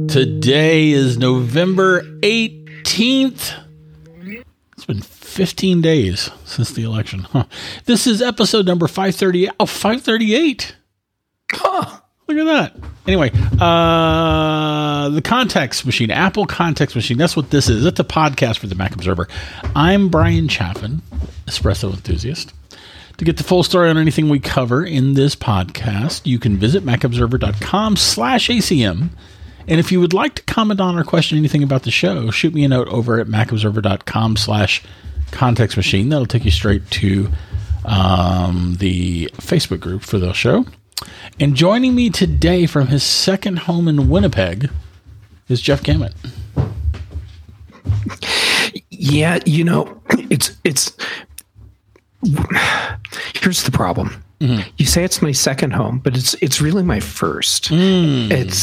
Today is November 18th. It's been 15 days since the election. This is episode number 538. Oh, 538. Look at that. Anyway, the Context Machine, Apple Context Machine. That's what this is. It's a podcast for the Mac Observer. I'm Brian Chaffin, espresso enthusiast. To get the full story on anything we cover in this podcast, you can visit macobserver.com/ACM. And if you would like to comment on or question anything about the show, shoot me a note over at macobserver.com/Context Machine. That'll take you straight to the Facebook group for the show. And joining me today from his second home in Winnipeg is Jeff Gamet. Yeah, you know, it's here's the problem. Mm-hmm. You say it's my second home, but it's really my first. It's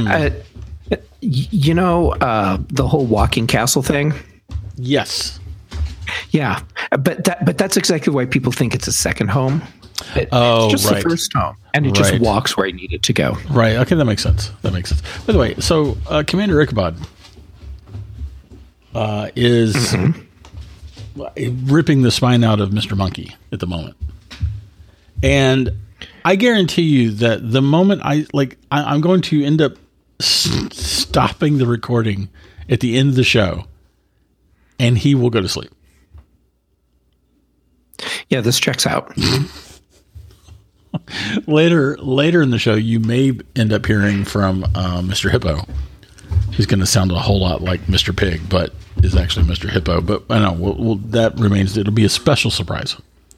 you know, the whole walking castle thing. Yes. Yeah, but that's exactly why people think it's a second home. It's just the first home, and it just walks where I need it to go. Right. Okay, that makes sense. By the way, so Commander Ichabod is ripping the spine out of Mr. Monkey at the moment. And I guarantee you that the moment I'm going to end up stopping the recording at the end of the show, and he will go to sleep. Yeah, this checks out. Later in the show, you may end up hearing from Mr. Hippo. He's going to sound a whole lot like Mr. Pig, but is actually Mr. Hippo. But I know that remains. It'll be a special surprise.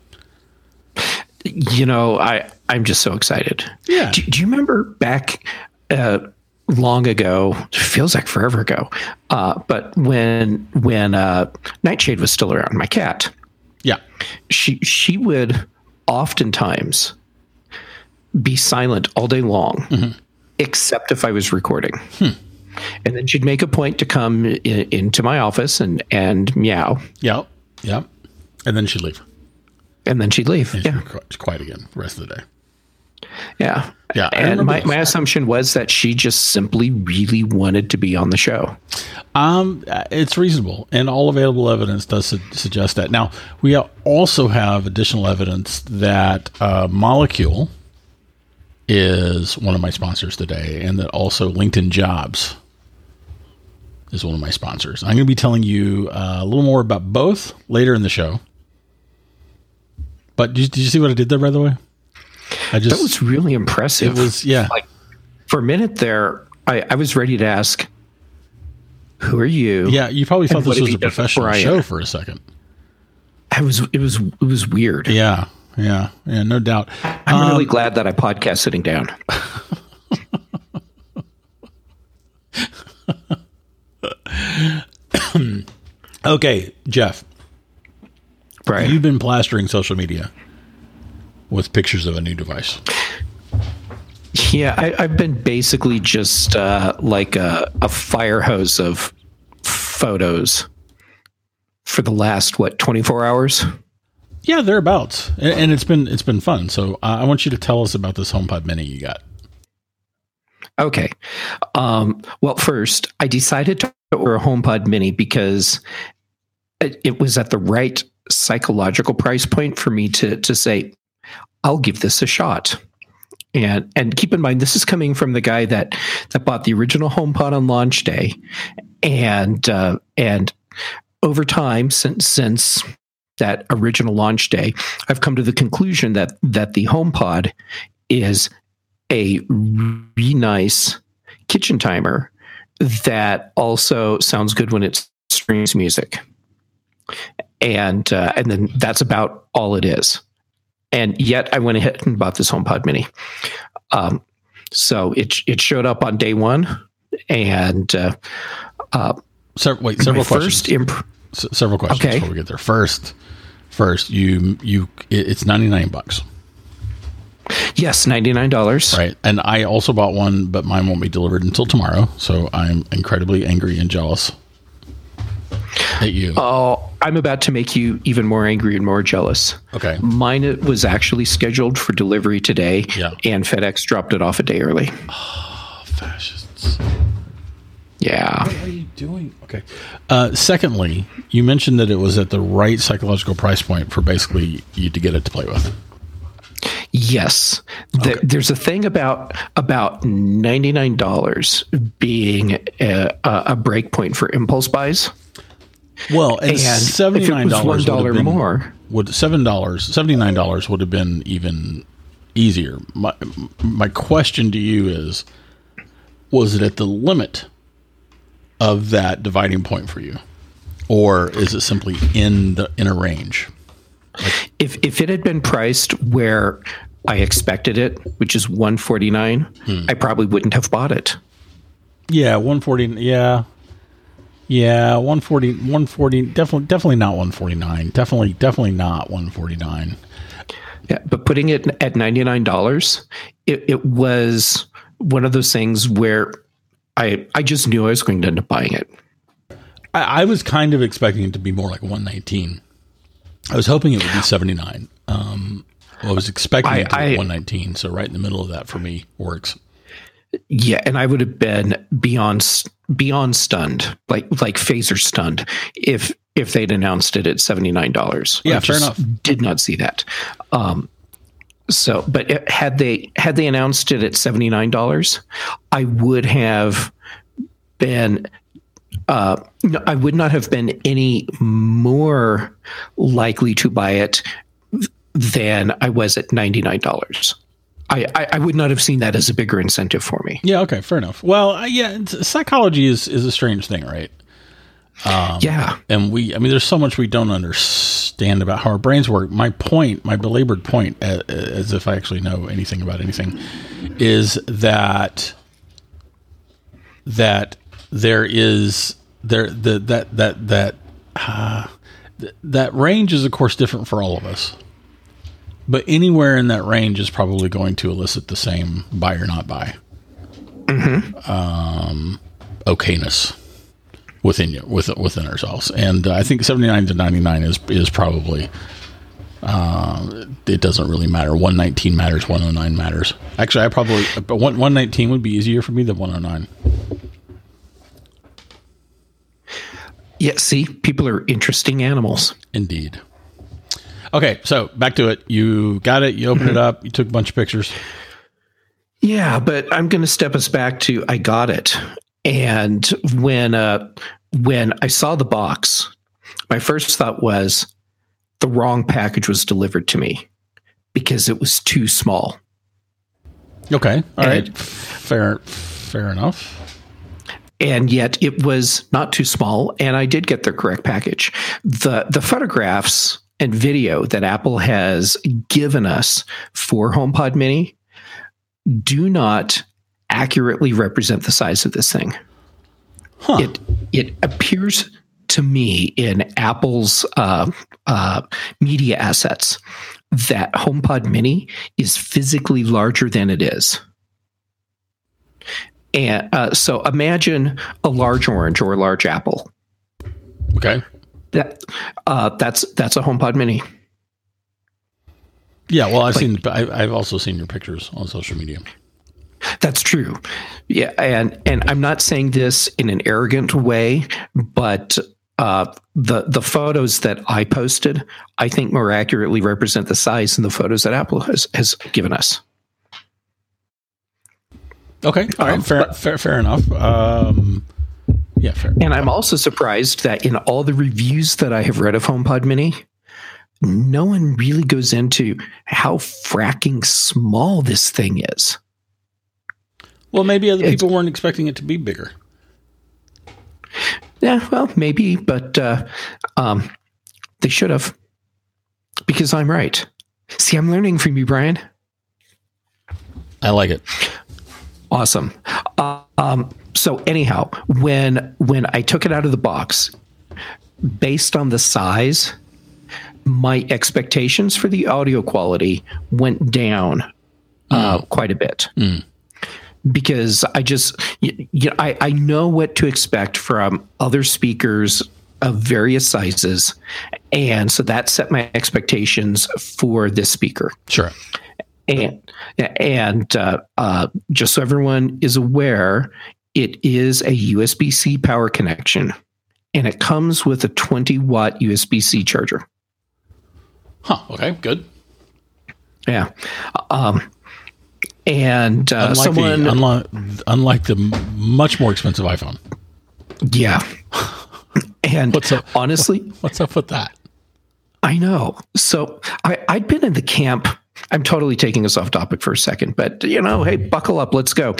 You know, I'm just so excited. Yeah. Do you remember back long ago? It feels like forever ago. But when Nightshade was still around, my cat. Yeah. She would oftentimes be silent all day long, except if I was recording. And then she'd make a point to come into my office and meow. Yep. And then she'd leave. And then she'd leave. And she'd quiet again the rest of the day. Yeah. Yeah. And my assumption was that she just simply really wanted to be on the show. It's reasonable, and all available evidence does suggest that. Now, we also have additional evidence that Molecule is one of my sponsors today, and that also LinkedIn Jobs is one of my sponsors. I'm going to be telling you a little more about both later in the show. But did you see what I did there, by the way? That was really impressive. It was, yeah. Like, for a minute there, I was ready to ask, who are you? Yeah, you probably thought this was a professional show for a second. It was weird. Yeah, no doubt. I'm really glad that I podcast sitting down. Okay, Jeff. Right. You've been plastering social media with pictures of a new device. Yeah, I've been basically just like a fire hose of photos for the last 24 hours. Yeah, thereabouts, and it's been fun. So I want you to tell us about this HomePod Mini you got. Okay. Well, first, I decided to order a HomePod Mini because it was at the right psychological price point for me to say, I'll give this a shot. And keep in mind, this is coming from the guy that bought the original HomePod on launch day, and over time, since that original launch day, I've come to the conclusion that the HomePod is a really nice kitchen timer that also sounds good when it streams music, and then that's about all it is. And yet I went ahead and bought this HomePod Mini. So it showed up on day one, and several questions. Several questions before we get there. First, it's $99. Yes, $99. Right, and I also bought one, but mine won't be delivered until tomorrow. So I'm incredibly angry and jealous at you. Oh, I'm about to make you even more angry and more jealous. Okay. Mine was actually scheduled for delivery today, and FedEx dropped it off a day early. Oh, fascists. Yeah. What are you doing? Okay. Secondly, you mentioned that it was at the right psychological price point for basically you to get it to play with. Yes. Okay. There's a thing about $99 being a break point for impulse buys. Well, and $79 if it was $1 more, $79 would have been even easier. My question to you is, was it at the limit of that dividing point for you, or is it simply in a range? If it had been priced where I expected it, which is $149, I probably wouldn't have bought it. Yeah, 140. Yeah, 140. Definitely not 149. Definitely not 149. Yeah, but putting it at $99, it was one of those things where I just knew I was going to end up buying it. I was kind of expecting it to be more like 119. I was hoping it would be 79. I was expecting it to be 119, so right in the middle of that for me works. Yeah, and I would have been beyond stunned, like phaser stunned, if they'd announced it at $79. Yeah, fair enough. Did not see that. But had they announced it at $79, I would have been. I would not have been any more likely to buy it than I was at $99. I would not have seen that as a bigger incentive for me. Yeah. Okay. Fair enough. Well, psychology is a strange thing, right? Yeah. And there's so much we don't understand about how our brains work. My belabored point, as if I actually know anything about anything, is that there is that range is of course different for all of us, but anywhere in that range is probably going to elicit the same buy or not buy okayness within ourselves. And I think 79 to 99 is probably it doesn't really matter. 119 matters, 109 matters. Actually, 119 would be easier for me than 109. Yeah, see, people are interesting animals. Indeed. Okay, so back to it. You got it. You opened it up. You took a bunch of pictures. Yeah, but I'm going to step us back to I got it. And when I saw the box, my first thought was the wrong package was delivered to me because it was too small. Okay, all right, fair enough. And yet it was not too small, and I did get the correct package. The photographs and video that Apple has given us for HomePod Mini do not accurately represent the size of this thing. Huh. It appears to me in Apple's media assets that HomePod Mini is physically larger than it is. And so imagine a large orange or a large apple. Okay. That's a HomePod Mini. Yeah, well, I've also seen your pictures on social media. That's true. Yeah, and I'm not saying this in an arrogant way, but the photos that I posted, I think more accurately represent the size than the photos that Apple has given us. Okay. All right. Fair enough. Yeah, fair. And I'm also surprised that in all the reviews that I have read of HomePod Mini, no one really goes into how fracking small this thing is. Well, maybe other people weren't expecting it to be bigger. Yeah, well, maybe, but they should have. Because I'm right. See, I'm learning from you, Brian. I like it. Awesome. So anyhow, when I took it out of the box, based on the size, my expectations for the audio quality went down quite a bit. Because I know what to expect from other speakers of various sizes, and so that set my expectations for this speaker. Sure. And just so everyone is aware, It is a USB-C power connection, and it comes with a 20-watt USB-C charger. Huh. Okay, good. Yeah. And unlike the much more expensive iPhone. Yeah. And honestly, what's up with that? I know. So I'd been in the camp. I'm totally taking us off topic for a second, but hey, buckle up. Let's go.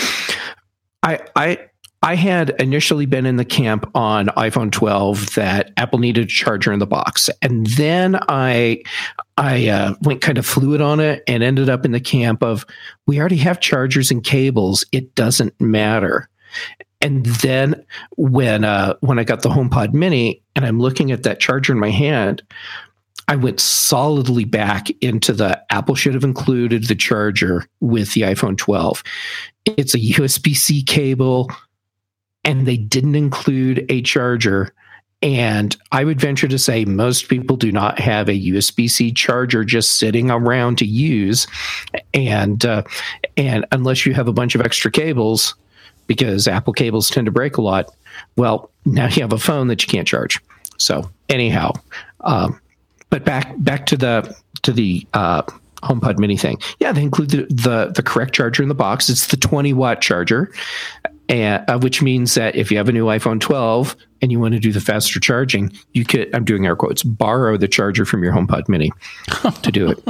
I had initially been in the camp on iPhone 12 that Apple needed a charger in the box. And then I went kind of fluid on it and ended up in the camp of, we already have chargers and cables. It doesn't matter. And then when I got the HomePod Mini and I'm looking at that charger in my hand, I went solidly back into the Apple should have included the charger with the iPhone 12. It's a USB-C cable, and they didn't include a charger. And I would venture to say most people do not have a USB-C charger just sitting around to use. And unless you have a bunch of extra cables, because Apple cables tend to break a lot, well, now you have a phone that you can't charge. So anyhow, but back to the HomePod Mini thing. Yeah, they include the correct charger in the box. It's the 20-watt charger, and which means that if you have a new iPhone 12 and you want to do the faster charging, you could, I'm doing air quotes, borrow the charger from your HomePod Mini to do it.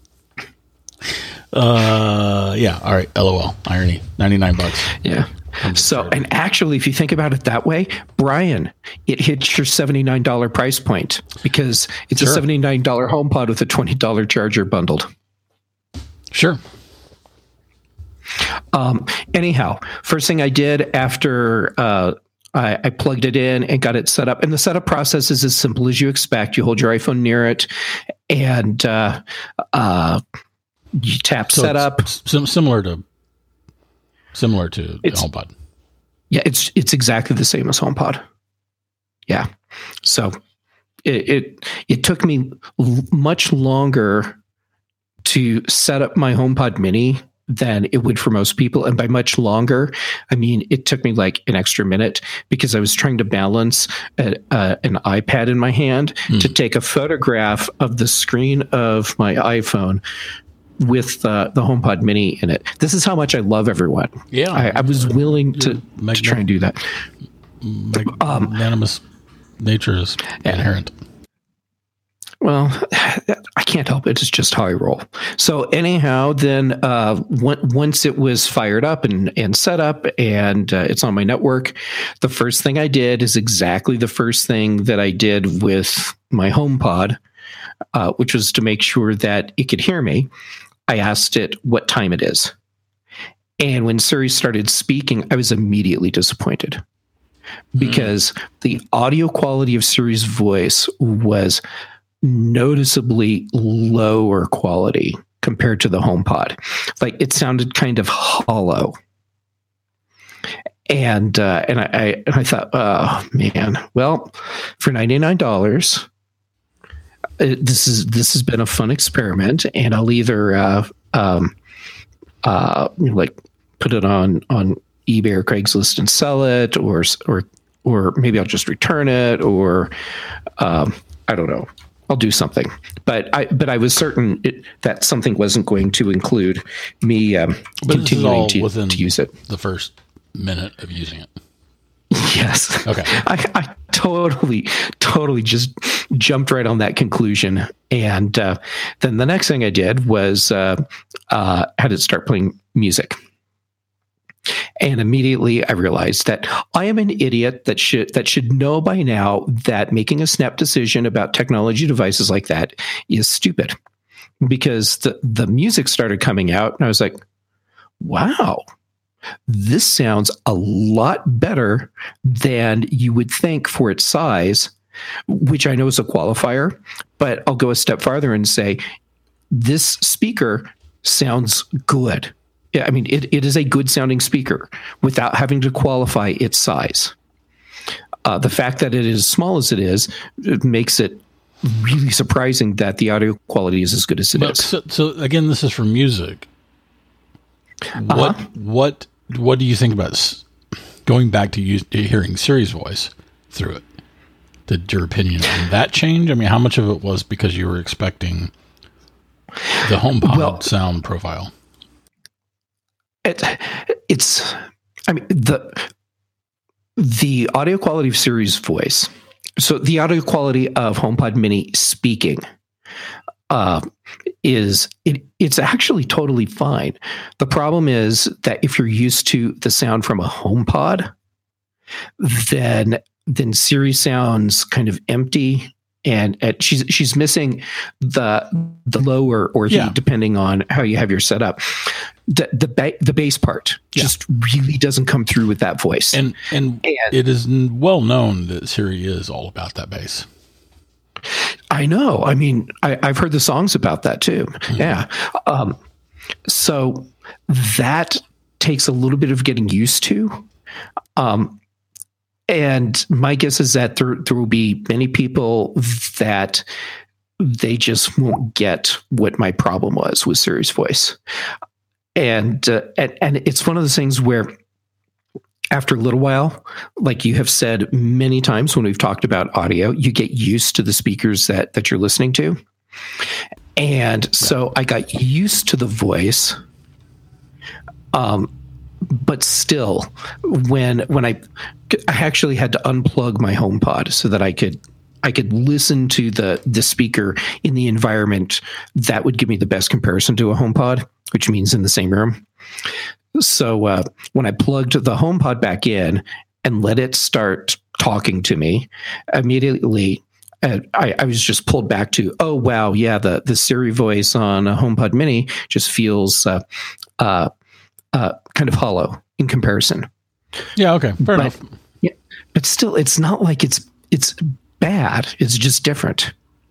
Yeah. All right. LOL. Irony. $99. Yeah. So, and actually, if you think about it that way, Brian, it hits your $79 price point because it's a $79 HomePod with a $20 charger bundled. Sure. Anyhow, first thing I did after I plugged it in and got it set up, and the setup process is as simple as you expect. You hold your iPhone near it, and you tap setup. Similar to the HomePod. Yeah, it's exactly the same as HomePod. Yeah, so it took me much longer to set up my HomePod Mini than it would for most people, and by much longer, I mean it took me like an extra minute because I was trying to balance an iPad in my hand to take a photograph of the screen of my iPhone with the HomePod Mini in it. This is how much I love everyone. Yeah, I was willing to try and do that. Magnanimous nature is inherent. Well, I can't help it. It's just how I roll. So anyhow, then once it was fired up and set up and it's on my network, the first thing I did is exactly the first thing that I did with my HomePod, which was to make sure that it could hear me. I asked it what time it is. And when Siri started speaking, I was immediately disappointed because the audio quality of Siri's voice was noticeably lower quality compared to the HomePod. Like it sounded kind of hollow. And I thought, oh man, well, for $99, this has been a fun experiment, and I'll either like put it on eBay or Craigslist and sell it, or maybe I'll just return it, or I don't know. I'll do something, but I was certain that something wasn't going to include me continuing to use it. The first minute of using it. Yes. Okay. I totally just jumped right on that conclusion, and then the next thing I did was had it start playing music. And immediately I realized that I am an idiot that should know by now that making a snap decision about technology devices like that is stupid, because the music started coming out and I was like, wow, this sounds a lot better than you would think for its size, which I know is a qualifier, but I'll go a step farther and say this speaker sounds good. Yeah, I mean, it is a good sounding speaker without having to qualify its size. The fact that it is as small as it is, it makes it really surprising that the audio quality is as good as it is. So again, this is for music. What do you think about going back to hearing Siri's voice through it, did your opinion on that change? I mean, how much of it was because you were expecting the HomePod sound profile? It's, I mean, the audio quality of Siri's voice. So the audio quality of HomePod Mini speaking it's actually totally fine. The problem is that if you're used to the sound from a HomePod, then Siri sounds kind of empty, and she's missing the lower or the, depending on how you have your setup, the bass part just really doesn't come through with that voice. And it is well known that Siri is all about that bass. I know. I mean, I've heard the songs about that too. Mm-hmm. Yeah. So that takes a little bit of getting used to. And my guess is that there will be many people that they just won't get what my problem was with Siri's voice. And it's one of those things where after a little while, like you have said many times when we've talked about audio, you get used to the speakers that you're listening to. And so I got used to the voice. But still, when I actually had to unplug my HomePod so that I could listen to the speaker in the environment that would give me the best comparison to a HomePod, which means in the same room. So when I plugged the HomePod back in and let it start talking to me, immediately I was just pulled back to, oh, wow, yeah, the Siri voice on a HomePod Mini just feels kind of hollow in comparison. Yeah, okay, fair enough. Yeah, but still, it's not like it's bad. It's just different.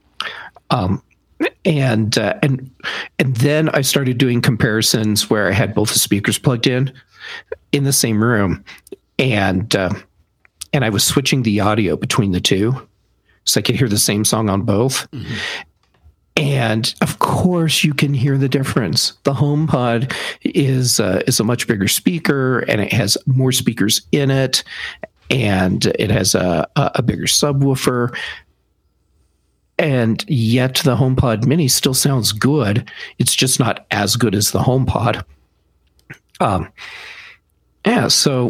And then I started doing comparisons where I had both the speakers plugged in the same room, and I was switching the audio between the two, so I could hear the same song on both. Mm-hmm. And of course, you can hear the difference. The HomePod is a much bigger speaker, and it has more speakers in it, and it has a bigger subwoofer. And yet the HomePod Mini still sounds good. It's just not as good as the HomePod. So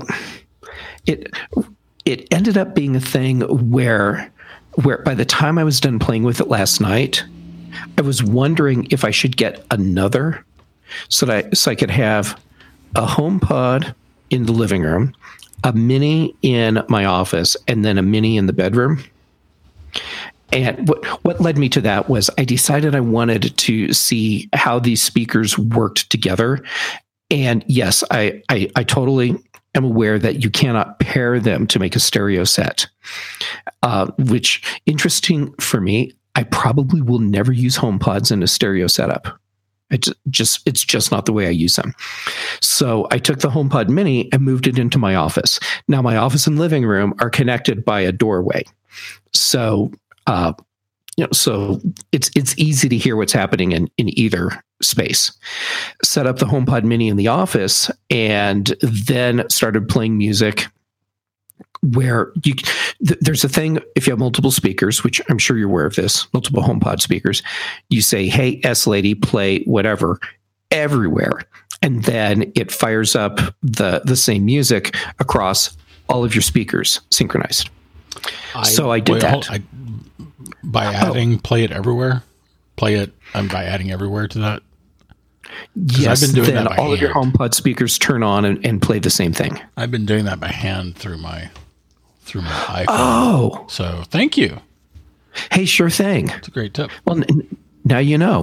it ended up being a thing where by the time I was done playing with it last night, I was wondering if I should get another so I could have a HomePod in the living room, a Mini in my office, and then a Mini in the bedroom. And what led me to that was I decided I wanted to see how these speakers worked together. And yes, I totally am aware that you cannot pair them to make a stereo set, which, interesting for me, I probably will never use HomePods in a stereo setup. It's just not the way I use them. So I took the HomePod Mini and moved it into my office. Now my office and living room are connected by a doorway. So so it's easy to hear what's happening in either space. Set up the HomePod Mini in the office and then started playing music where there's a thing, if you have multiple speakers, which I'm sure you're aware of this, multiple HomePod speakers, you say, hey, S Lady, play whatever everywhere. And then it fires up the same music across all of your speakers synchronized. So I did that. By adding play it everywhere, by adding everywhere to that. Yes, I've been doing that by all hand. Of your HomePod speakers turn on and play the same thing. I've been doing that by hand through my iPhone. Oh, so thank you. Hey, sure thing. It's a great tip. Well, now you know.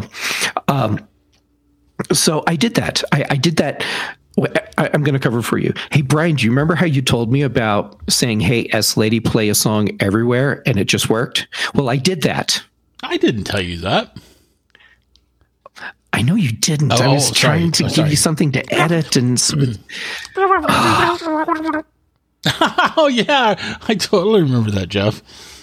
So I did that. I did that. I'm going to cover for you. Hey, Brian, do you remember how you told me about saying, hey, S Lady, play a song everywhere, and it just worked? Well, I did that. I didn't tell you that. I know you didn't. I was trying to give you something to edit and... Oh, yeah. I totally remember that, Jeff.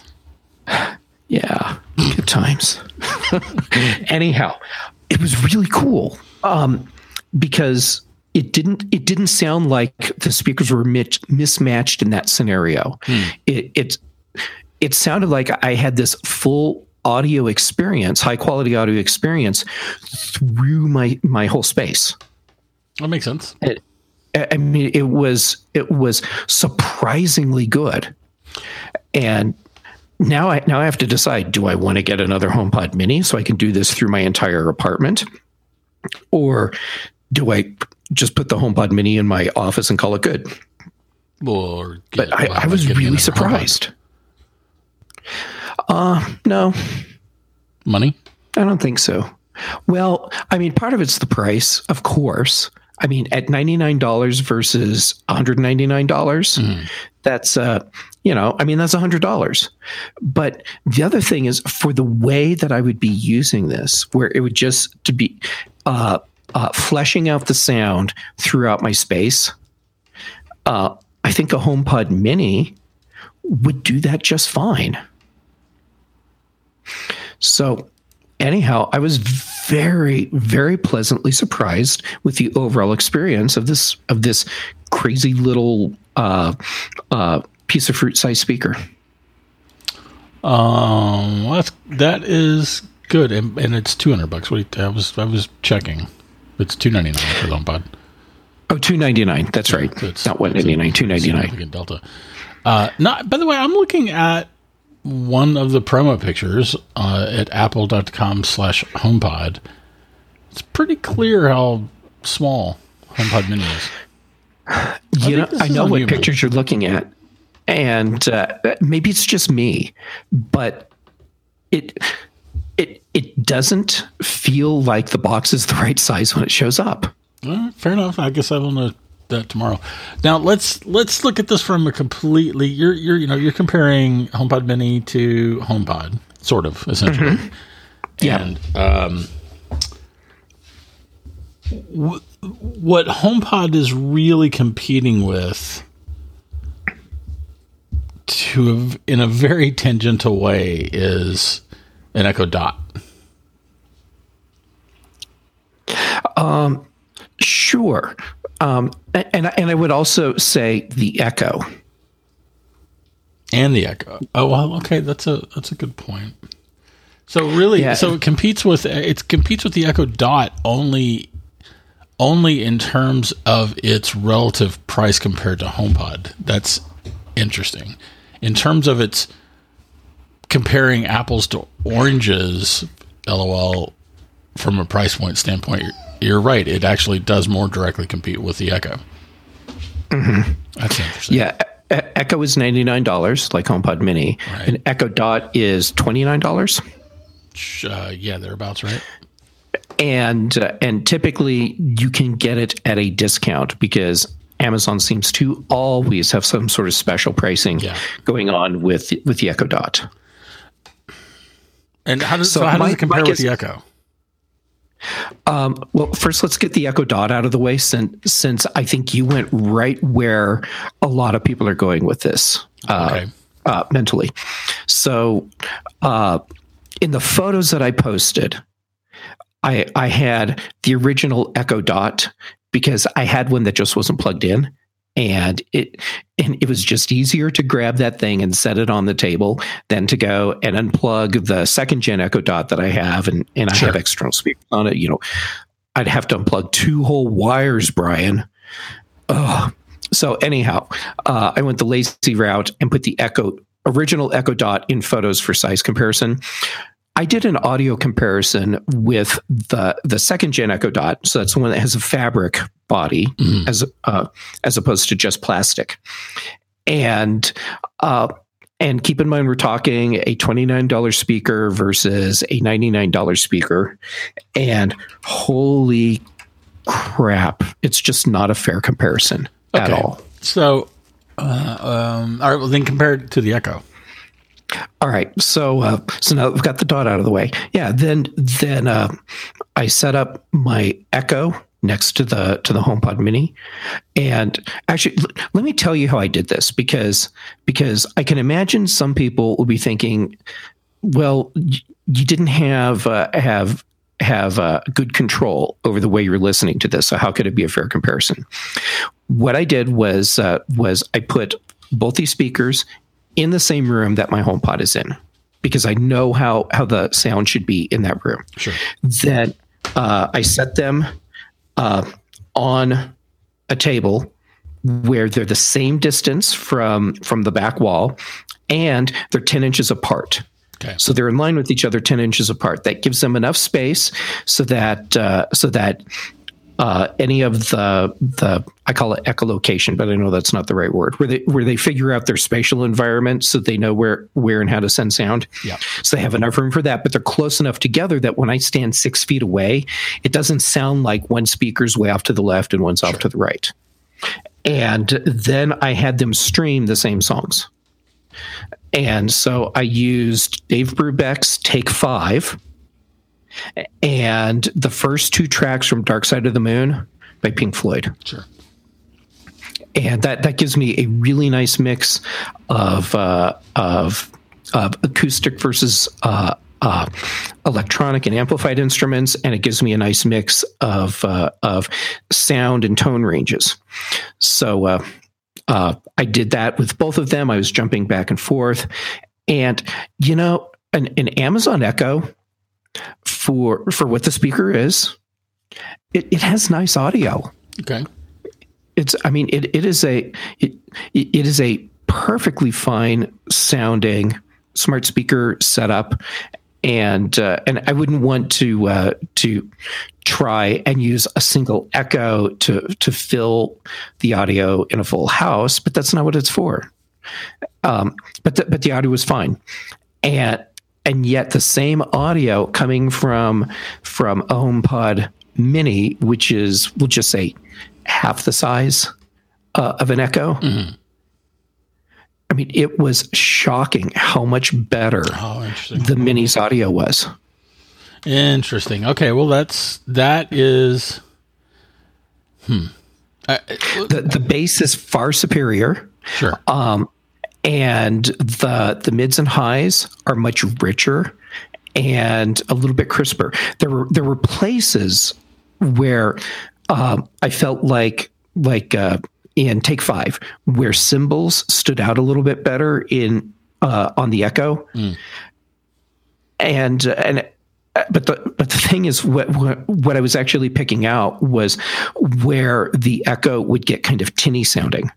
Yeah. Good times. Anyhow, it was really cool because it didn't sound like the speakers were mismatched in that scenario. It sounded like I had this full audio experience, high quality audio experience through my whole space. That makes sense. I mean, it was surprisingly good. And now I have to decide, do I want to get another HomePod Mini so I can do this through my entire apartment? Or do I just put the HomePod Mini in my office and call it good? But I was really surprised. No. Money? I don't think so. Well, I mean, part of it's the price, of course. I mean, at $99 versus $199, that's, that's $100. But the other thing is, for the way that I would be using this, where it would just to be fleshing out the sound throughout my space, I think a HomePod Mini would do that just fine. So anyhow, I was very, very pleasantly surprised with the overall experience of this crazy little piece of fruit-sized speaker. That is good, and it's $200. I was checking. It's $299 for the HomePod. Oh, $299. That's right. Not $199. $299. Delta. By the way, I'm looking at one of the promo pictures at apple.com/HomePod. It's pretty clear how small HomePod Mini is. I know what pictures you're looking at, and maybe it's just me, but it doesn't feel like the box is the right size when it shows up. Fair enough. I guess I will know that tomorrow. Now let's look at this from a completely. You're comparing HomePod Mini to HomePod, sort of, essentially. Mm-hmm. Yeah. And what HomePod is really competing with, in a very tangential way, is an Echo Dot. Sure. And I would also say the Echo. And the Echo. Oh, well, okay, that's a good point. So really, so it competes with the Echo Dot only in terms of its relative price compared to HomePod. That's interesting. In terms of its comparing apples to oranges, LOL, from a price point standpoint, you're right. It actually does more directly compete with the Echo. Mm-hmm. That's interesting. Yeah, Echo is $99, like HomePod Mini, right. And Echo Dot is $29. Yeah, thereabouts, right? And typically you can get it at a discount because Amazon seems to always have some sort of special pricing going on with the Echo Dot. And how does it compare with the Echo? Well, first let's get the Echo Dot out of the way, since I think you went right where a lot of people are going with this mentally. So in the photos that I posted, I had the original Echo Dot because I had one that just wasn't plugged in, and it was just easier to grab that thing and set it on the table than to go and unplug the second gen Echo Dot that I have, and I have external speakers on it. I'd have to unplug 2 whole wires, Brian. So anyhow, I went the lazy route and put the original Echo Dot in photos for size comparison. I did an audio comparison with the second gen Echo Dot, so that's the one that has a fabric body as opposed to just plastic. And keep in mind, we're talking a $29 speaker versus a $99 speaker, and holy crap, it's just not a fair comparison at all. So, all right, well then compare it to the Echo. All right, so now that we've got the Dot out of the way, then I set up my Echo next to the HomePod Mini, and actually, let me tell you how I did this because I can imagine some people will be thinking, well, you didn't have have good control over the way you're listening to this. So how could it be a fair comparison? What I did was I put both these speakers in the same room that my HomePod is in, because I know how the sound should be in that room. Sure. Then I set them on a table where they're the same distance from the back wall, and they're 10 inches apart. Okay. So they're in line with each other, 10 inches apart. That gives them enough space so that any of the I call it echolocation, but I know that's not the right word, where they figure out their spatial environment so they know where and how to send sound. Yeah. So they have enough room for that, but they're close enough together that when I stand 6 feet away, it doesn't sound like one speaker's way off to the left and one's off to the right. And then I had them stream the same songs. And so I used Dave Brubeck's Take 5 and the first 2 tracks from Dark Side of the Moon by Pink Floyd. Sure. And that gives me a really nice mix of acoustic versus electronic and amplified instruments, and it gives me a nice mix of sound and tone ranges. So I did that with both of them. I was jumping back and forth, and an Amazon Echo for what the speaker is, it has nice audio. Okay. It is a perfectly fine sounding smart speaker setup. And I wouldn't want to try and use a single echo to fill the audio in a full house, but that's not what it's for. But the audio was fine, and yet the same audio coming from a HomePod Mini, which is, we'll just say, half the size of an Echo. Mm-hmm. I mean, it was shocking how much better the Mini's audio was. Interesting. Okay, well, that is. The bass is far superior. Sure. And the mids and highs are much richer and a little bit crisper. There were places where I felt like in Take 5, where cymbals stood out a little bit better on the Echo, but the thing is, what I was actually picking out was where the Echo would get kind of tinny sounding.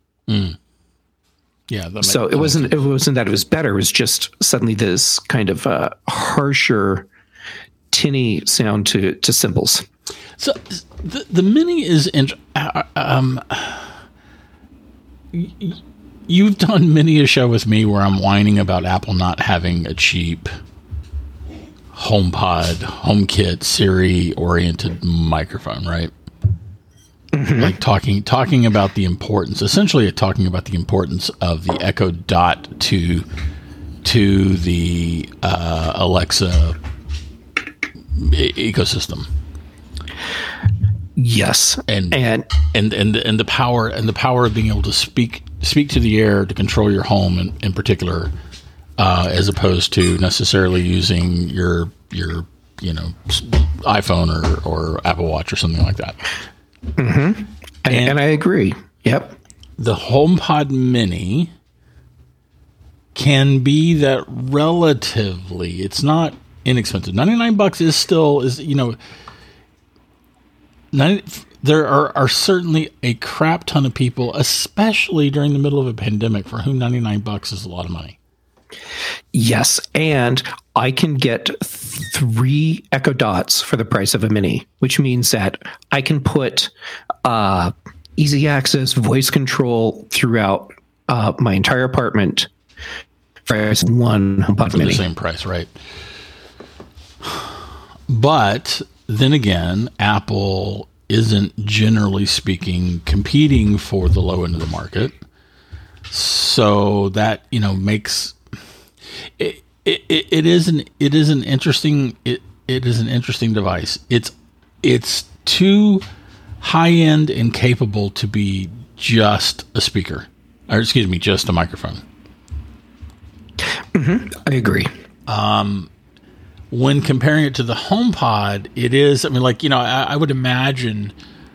Yeah. So it wasn't that it was better. It was just suddenly this kind of harsher, tinny sound to cymbals. So the Mini is you've done many a show with me where I'm whining about Apple not having a cheap HomePod, HomeKit, Siri oriented microphone, right? Mm-hmm. Like talking about the importance, essentially talking about the importance of the Echo Dot to the Alexa ecosystem. Yes, and the power of being able to speak to the air to control your home in particular, as opposed to necessarily using your iPhone or Apple Watch or something like that. Mm-hmm. And I agree. Yep. The HomePod Mini can be that relatively. It's not inexpensive. $99 there are certainly a crap ton of people, especially during the middle of a pandemic, for whom $99 is a lot of money. Yes, and I can get 3 Echo Dots for the price of a Mini, which means that I can put easy access voice control throughout my entire apartment for one HomePod Mini. The same price, right? But then again, Apple isn't, generally speaking, competing for the low end of the market, so that makes it is an interesting device. It's too high end and capable to be just a speaker, or just a microphone. Mm-hmm. I agree. when comparing it to the HomePod, it is, I mean, like, you know, I would imagine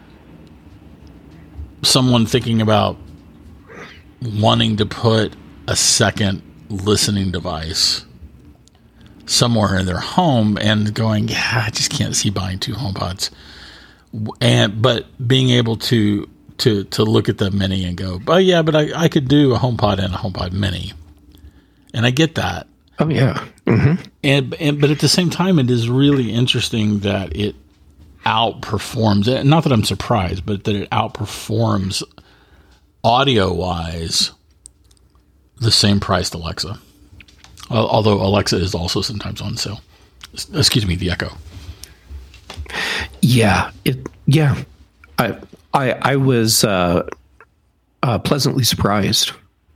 someone thinking about wanting to put a second listening device somewhere in their home and going, yeah, I just can't see buying 2 HomePods. But being able to look at the Mini and go, oh yeah, but I could do a HomePod and a HomePod Mini. And I get that. Oh yeah. Mm-hmm. But at the same time, it is really interesting that it outperforms it. Not that I'm surprised, but that it outperforms audio-wise the same priced Alexa. Although Alexa is also sometimes on sale. Excuse me, the Echo. Yeah. I was pleasantly surprised.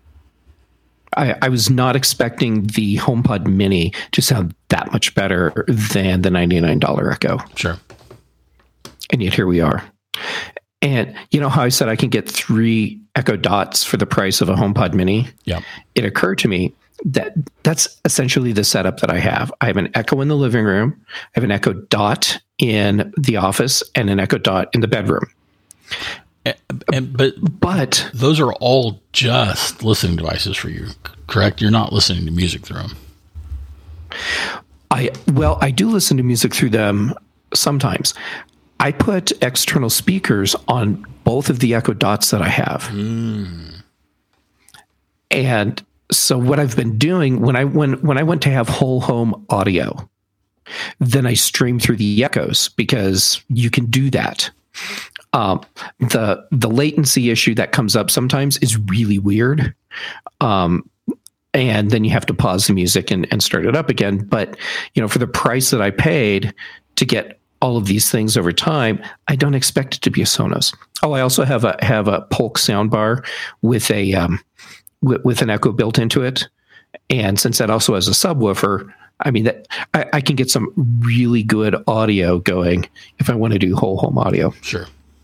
I was not expecting the HomePod Mini to sound that much better than the $99 Echo. Sure. And yet here we are. And you know how I said I can get 3 Echo Dots for the price of a HomePod Mini? Yeah. It occurred to me that that's essentially the setup that I have. I have an Echo in the living room, I have an Echo Dot in the office, and an Echo Dot in the bedroom. But those are all just listening devices for you, correct? You're not listening to music through them. I do listen to music through them sometimes. I put external speakers on both of the Echo Dots that I have. And so what I've been doing when I went to have whole home audio, then I stream through the Echoes because you can do that. The latency issue that comes up sometimes is really weird. And then you have to pause the music and start it up again. But, you know, for the price that I paid to get all of these things over time, I don't expect it to be a Sonos. Oh, I also have a Polk soundbar with with an Echo built into it. And since that also has a subwoofer, I mean, that I can get some really good audio going if I want to do whole home audio. Sure.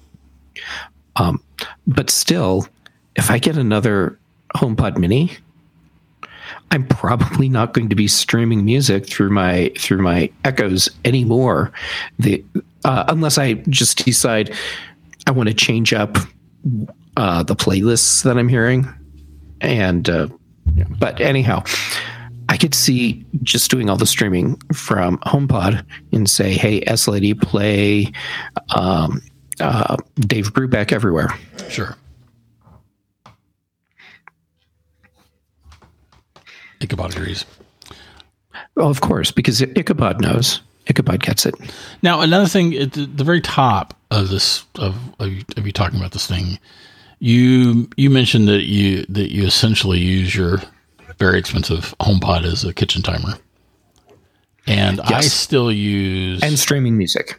But still, if I get another HomePod Mini, I'm probably not going to be streaming music through my Echoes anymore. Unless I just decide I want to change up the playlists that I'm hearing. And but anyhow, I could see just doing all the streaming from HomePod and say, "Hey, S-Lady, play Dave Brubeck everywhere." Sure. Ichabod agrees. Well, of course, because Ichabod knows. Ichabod gets it. Now, another thing at the very top of this of you talking about this thing, you mentioned that you essentially use your very expensive HomePod as a kitchen timer, and yes. I still use and streaming music.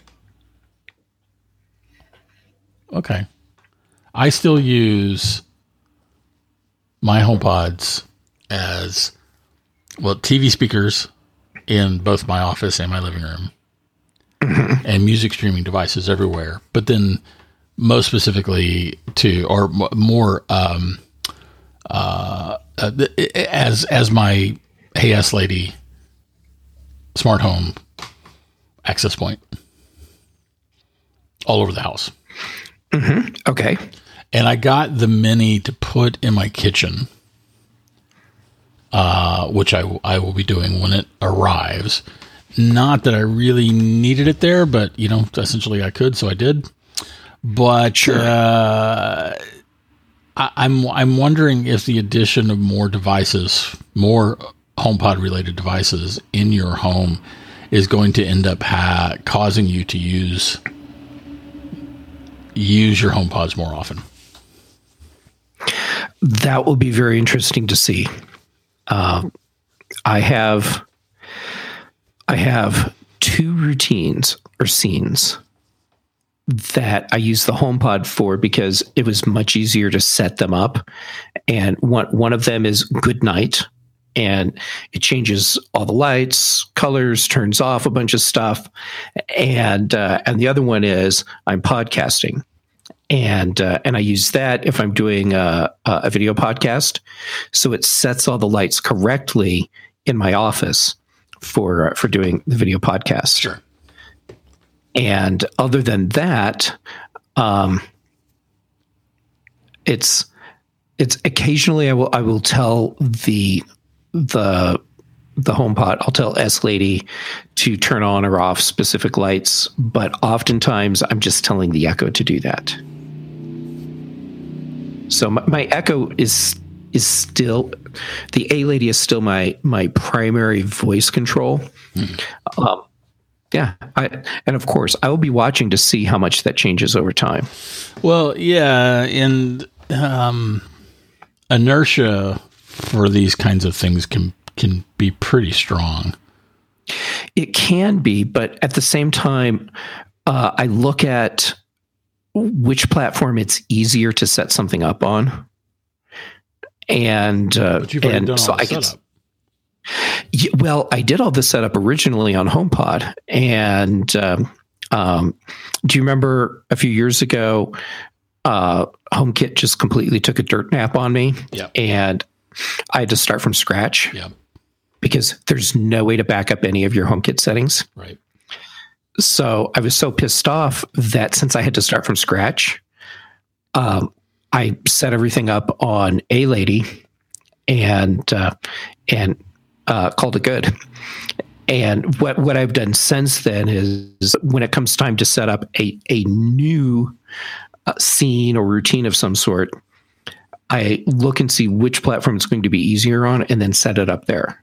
Okay, I still use my HomePods as TV speakers in both my office and my living room, and music streaming devices everywhere. But then, most specifically, as my Hey S-Lady smart home access point all over the house. Mm-hmm. Okay, and I got the Mini to put in my kitchen. Which I will be doing when it arrives. Not that I really needed it there, but essentially I could, so I did. But sure. I'm wondering if the addition of more devices, more HomePod related devices in your home, is going to end up causing you to use your HomePods more often. That will be very interesting to see. I have 2 routines or scenes that I use the HomePod for because it was much easier to set them up. And one of them is good night, and it changes all the lights, colors, turns off a bunch of stuff. And the other one is I'm podcasting. And I use that if I'm doing a video podcast. So it sets all the lights correctly in my office for doing the video podcast. Sure. And other than that, it's occasionally I will tell the HomePod, I'll tell S Lady to turn on or off specific lights, but oftentimes I'm just telling the Echo to do that. So my Echo is still, the A Lady is still my primary voice control. Yeah. And of course I will be watching to see how much that changes over time. Well, yeah. And, inertia for these kinds of things can be pretty strong. It can be, but at the same time, I look at which platform it's easier to set something up on. And, but you've already done all the setup. Well, I did all the setup originally on HomePod, and do you remember a few years ago, HomeKit just completely took a dirt nap on me, and I had to start from scratch because there's no way to back up any of your HomeKit settings. Right. So I was so pissed off that since I had to start from scratch, I set everything up on A Lady and called it good. And what I've done since then is when it comes time to set up a new scene or routine of some sort, I look and see which platform it's going to be easier on and then set it up there.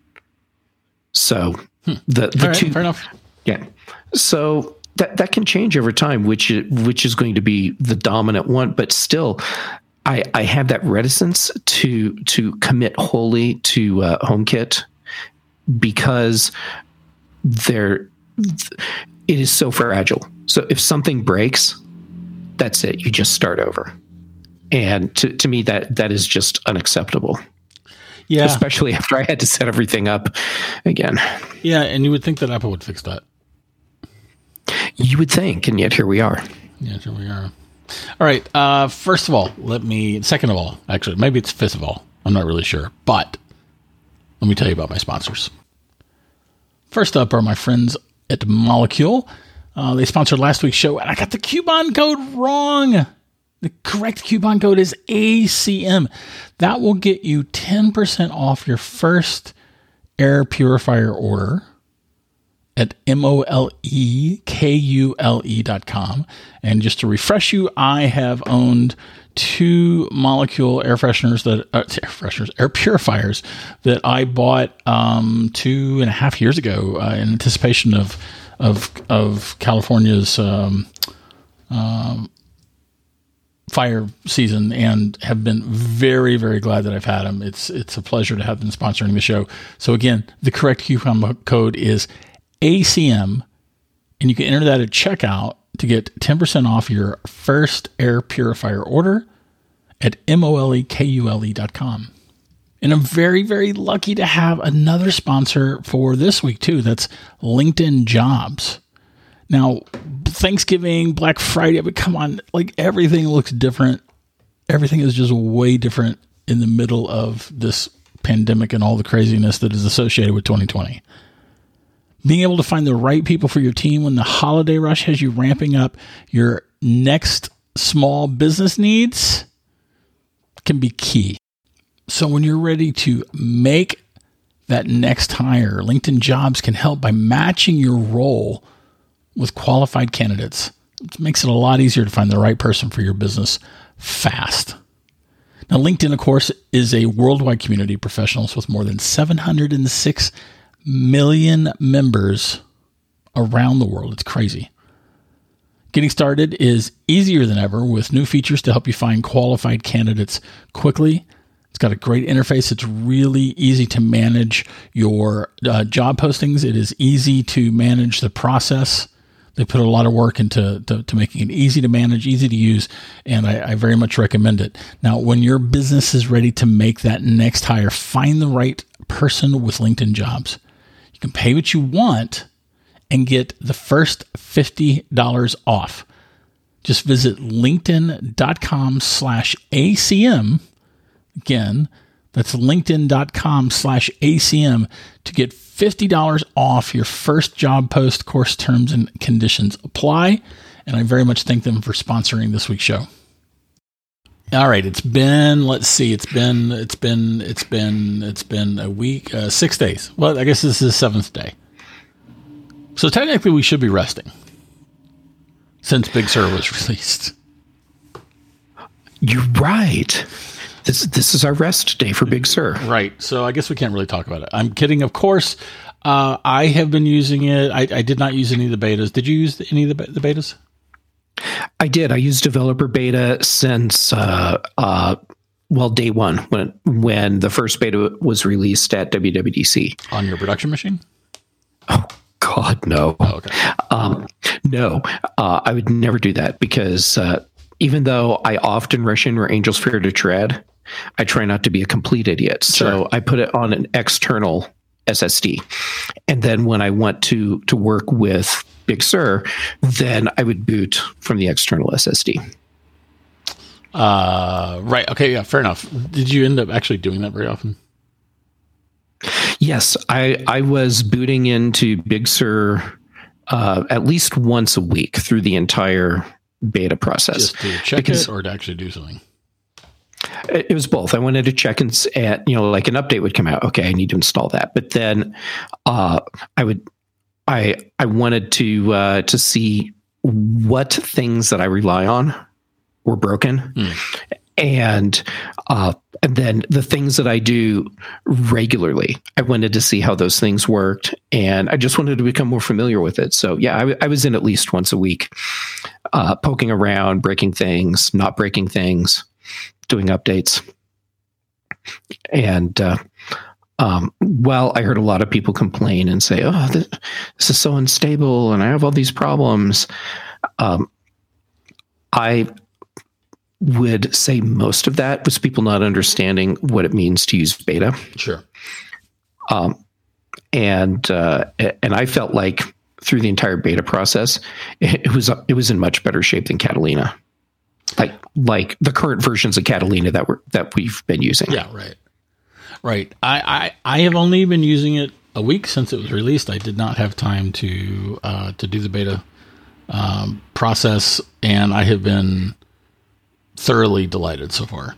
So the right, two, fair enough. Yeah. So that can change over time, which is going to be the dominant one, but still I have that reticence to commit wholly to HomeKit because it is so fragile. So if something breaks, that's it. You just start over. And to me, that is just unacceptable. Yeah. Especially after I had to set everything up again. Yeah. And you would think that Apple would fix that. You would think, and yet here we are. Yeah, here we are. All right. First of all, second of all, actually, maybe it's fifth of all. I'm not really sure, but let me tell you about my sponsors. First up are my friends at Molecule. They sponsored last week's show, and I got the coupon code wrong. The correct coupon code is ACM. That will get you 10% off your first air purifier order at MOLEKULE.com. And just to refresh you, I have owned 2 Molecule air purifiers that I bought 2.5 years ago in anticipation of California's fire season, and have been very, very glad that I've had them. It's a pleasure to have them sponsoring the show. So again, the correct coupon code is ACM, and you can enter that at checkout to get 10% off your first air purifier order at MOLEKULE.com. And I'm very, very lucky to have another sponsor for this week too. That's LinkedIn Jobs. Now, Thanksgiving, Black Friday, but come on, like everything looks different. Everything is just way different in the middle of this pandemic and all the craziness that is associated with 2020. Being able to find the right people for your team when the holiday rush has you ramping up your next small business needs can be key. So when you're ready to make that next hire, LinkedIn Jobs can help by matching your role with qualified candidates. It makes it a lot easier to find the right person for your business fast. Now, LinkedIn, of course, is a worldwide community of professionals with more than 706 million members around the world. It's crazy. Getting started is easier than ever with new features to help you find qualified candidates quickly. It's got a great interface. It's really easy to manage your job postings. It is easy to manage the process. They put a lot of work into making it easy to manage, easy to use, and I very much recommend it. Now, when your business is ready to make that next hire, find the right person with LinkedIn Jobs. You can pay what you want and get the first $50 off. Just visit linkedin.com/ACM. Again, that's linkedin.com/ACM to get $50 off your first job post. Course terms and conditions apply. And I very much thank them for sponsoring this week's show. All right, it's been a week, 6 days. Well, I guess this is the 7th day. So technically we should be resting since Big Sur was released. You're right. This is our rest day for Big Sur. Right. So I guess we can't really talk about it. I'm kidding, of course. I have been using it. I did not use any of the betas. Did you use any of the betas? I did. I used developer beta since day one when the first beta was released at WWDC. On your production machine? Oh God, no. Oh, okay. No. I would never do that because even though I often rush in where angels fear to tread, I try not to be a complete idiot. So Sure. I put it on an external SSD. And then when I want to work with Big Sur, then I would boot from the external SSD. Right. Okay. Yeah. Fair enough. Did you end up actually doing that very often? Yes, I was booting into Big Sur at least once a week through the entire beta process. Just to check it or to actually do something? It was both. I wanted to check and like an update would come out. Okay, I need to install that. But then I wanted to see what things that I rely on were broken. And then the things that I do regularly, I wanted to see how those things worked, and I just wanted to become more familiar with it. So yeah, I was in at least once a week, poking around, breaking things, not breaking things, doing updates. And I heard a lot of people complain and say, "Oh, this is so unstable, and I have all these problems." I would say most of that was people not understanding what it means to use beta. Sure. And I felt like through the entire beta process, it was in much better shape than Catalina, like the current versions of Catalina that we've been using. Yeah. Right. I have only been using it a week since it was released. I did not have time to do the beta process, and I have been thoroughly delighted so far.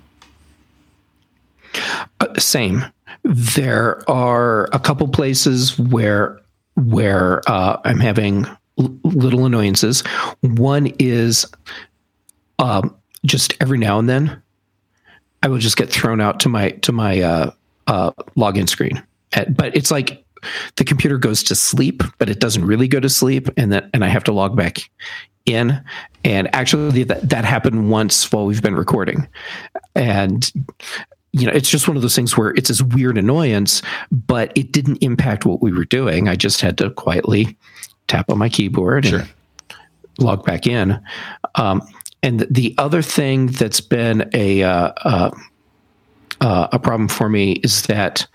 Same. There are a couple places where I'm having little annoyances. One is just every now and then I will just get thrown out to my login screen. But it's like the computer goes to sleep, but it doesn't really go to sleep, and I have to log back in. And actually that happened once while we've been recording. And it's just one of those things where it's this weird annoyance, but it didn't impact what we were doing. I just had to quietly tap on my keyboard and log back in. And the other thing that's been a problem for me is that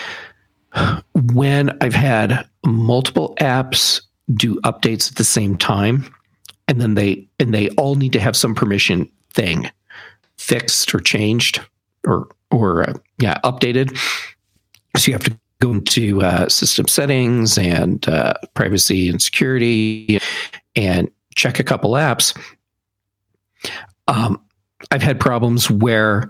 when I've had multiple apps do updates at the same time, and then they all need to have some permission thing fixed or changed or updated. So you have to go into system settings and privacy and security and check a couple apps. I've had problems where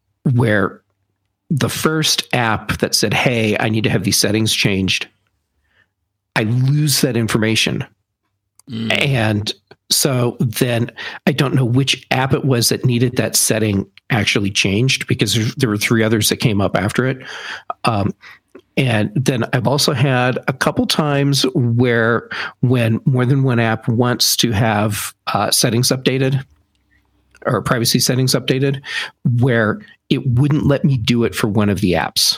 the first app that said, "Hey, I need to have these settings changed," I lose that information. And so then I don't know which app it was that needed that setting actually changed, because there were 3 others that came up after it. And then I've also had a couple times where when more than one app wants to have settings updated or privacy settings updated, where it wouldn't let me do it for one of the apps.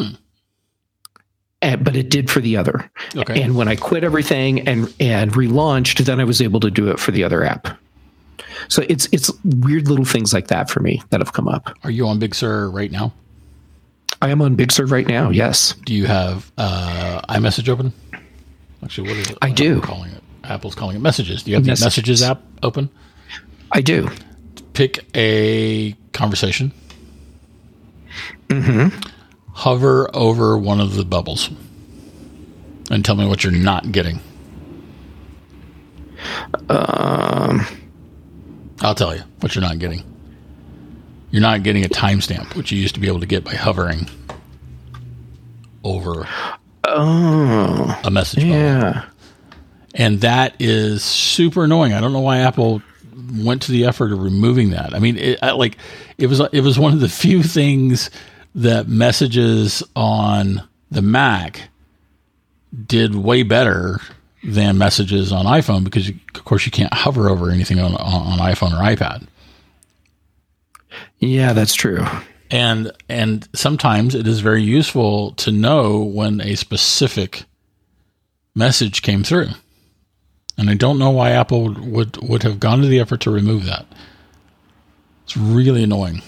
But it did for the other. Okay. And when I quit everything and relaunched, then I was able to do it for the other app. So it's weird little things like that for me that have come up. Are you on Big Sur right now? I am on Big Sur right now, yes. Do you have iMessage open? Actually, what is it? I do. Apple's calling it Messages. Do you have the Messages app open? I do. Pick a conversation. Mm-hmm. Hover over one of the bubbles. And tell me what you're not getting. I'll tell you what you're not getting. You're not getting a timestamp, which you used to be able to get by hovering over a message bubble. Yeah. And that is super annoying. I don't know why Apple went to the effort of removing that. I mean, it was one of the few things that messages on the Mac did way better than messages on iPhone, because of course you can't hover over anything on iPhone or iPad. Yeah, that's true. And sometimes it is very useful to know when a specific message came through. And I don't know why Apple would have gone to the effort to remove that. It's really annoying.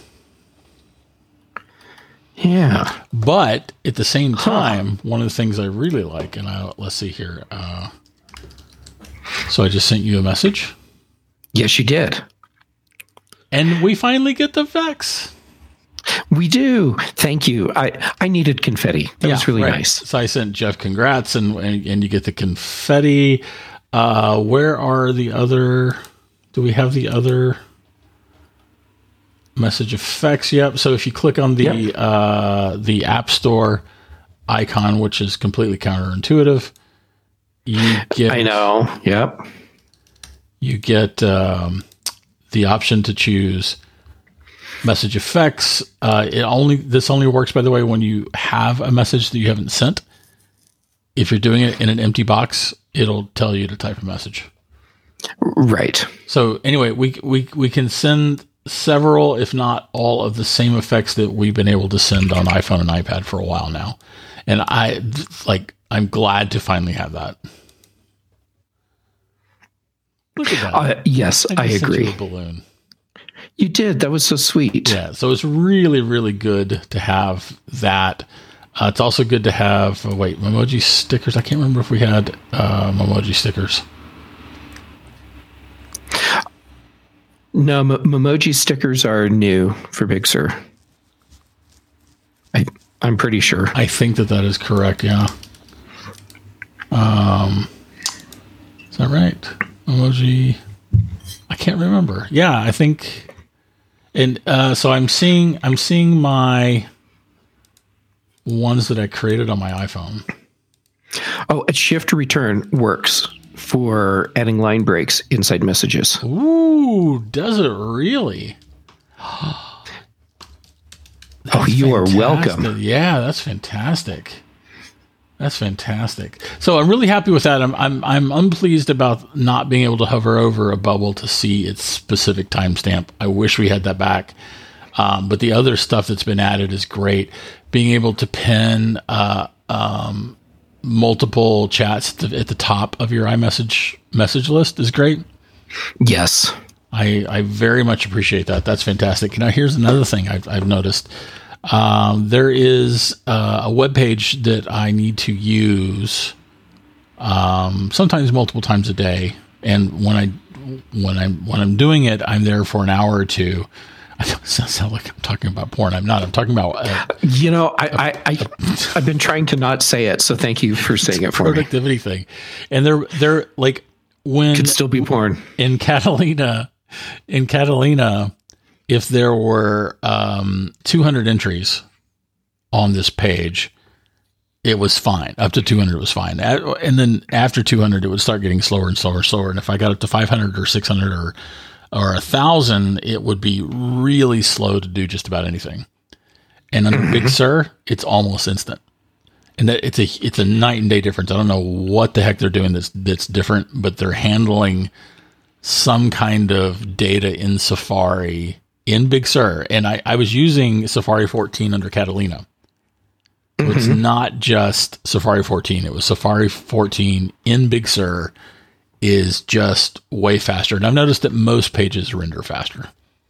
Yeah. But at the same time, one of the things I really like, and let's see here. So I just sent you a message. Yes, you did. And we finally get the VEX. We do. Thank you. I needed confetti. That was really nice. So I sent Jeff congrats, and you get the confetti. Where are the other? Do we have the other message effects? Yep. So if you click on the App Store icon, which is completely counterintuitive, you get. I know. Yep. You get the option to choose message effects. This only works, by the way, when you have a message that you haven't sent. If you're doing it in an empty box, it'll tell you to type a message. Right. So anyway, we can send several, if not all, of the same effects that we've been able to send on iPhone and iPad for a while now, and I'm glad to finally have that. Look at that. Yes, I agree. Sent you a balloon. You did. That was so sweet. Yeah. So it's really, really good to have that. It's also good to have, Memoji stickers. I can't remember if we had Memoji stickers. No, Memoji stickers are new for Big Sur. I'm pretty sure. I think that is correct, yeah. Is that right? Memoji. I can't remember. Yeah, I think. And so I'm seeing my ones that I created on my iPhone. Oh, a shift return works for adding line breaks inside messages. Ooh, does it really? You are welcome. Yeah, that's fantastic. That's fantastic. So I'm really happy with that. I'm unpleased about not being able to hover over a bubble to see its specific timestamp. I wish we had that back. But the other stuff that's been added is great. Being able to pin multiple chats at the top of your iMessage message list is great. Yes. I very much appreciate that. That's fantastic. Now, here's another thing I've noticed. There is a web page that I need to use sometimes multiple times a day, and when I'm doing it, I'm there for an hour or two. I don't sound like I'm talking about porn. I'm not. I'm talking about I've been trying to not say it, so thank you for saying it for me. Productivity thing, and they're like when could still be porn in Catalina. If there were 200 entries on this page, it was fine. Up to 200 was fine. And then after 200, it would start getting slower and slower and slower. And if I got up to 500 or 600 or 1,000, it would be really slow to do just about anything. And under Big Sur, it's almost instant. And that it's a night and day difference. I don't know what the heck they're doing that's different, but they're handling some kind of data in Safari in Big Sur. And I was using Safari 14 under Catalina. So it's not just Safari 14. It was Safari 14 in Big Sur is just way faster. And I've noticed that most pages render faster.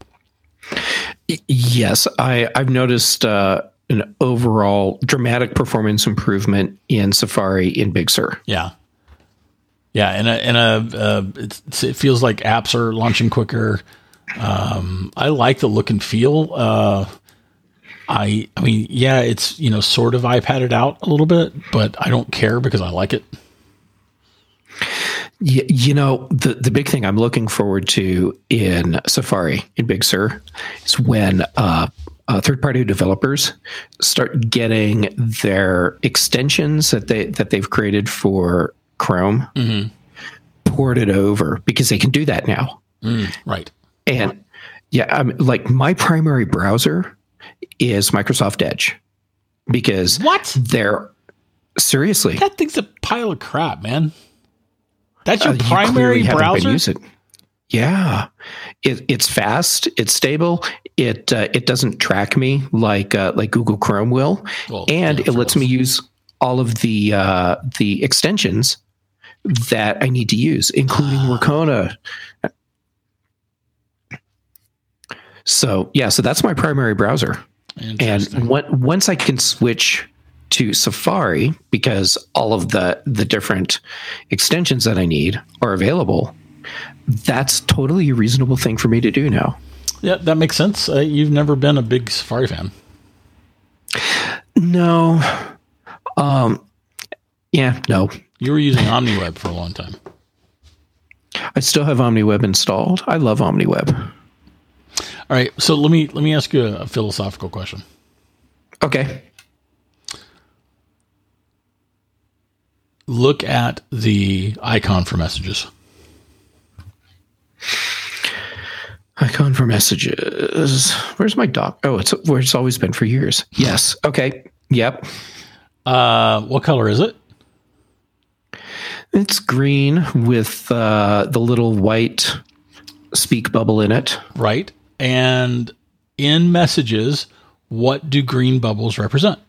Yes, I've noticed an overall dramatic performance improvement in Safari in Big Sur. Yeah. Yeah, it feels like apps are launching quicker. I like the look and feel. I mean, yeah, it's, sort of iPadded out a little bit, but I don't care because I like it. The big thing I'm looking forward to in Safari, in Big Sur, is when third-party developers start getting their extensions that they've created for Chrome ported over, because they can do that now. Right. And like my primary browser is Microsoft Edge, because seriously, that thing's a pile of crap, man. That's your primary browser? Yeah, it's fast. It's stable. It doesn't track me like Google Chrome will, and it lets me use all of the extensions that I need to use, including Workona. So that's my primary browser. And once I can switch to Safari, because all of the different extensions that I need are available, that's totally a reasonable thing for me to do now. Yeah, that makes sense. You've never been a big Safari fan. No. No. You were using OmniWeb for a long time. I still have OmniWeb installed. I love OmniWeb. All right, so let me ask you a philosophical question. Okay. Look at the icon for messages. Icon for messages. Where's my dock? Oh, it's where it's always been for years. Yes. Okay. Yep. What color is it? It's green with the little white speak bubble in it. Right. And in messages, what do green bubbles represent?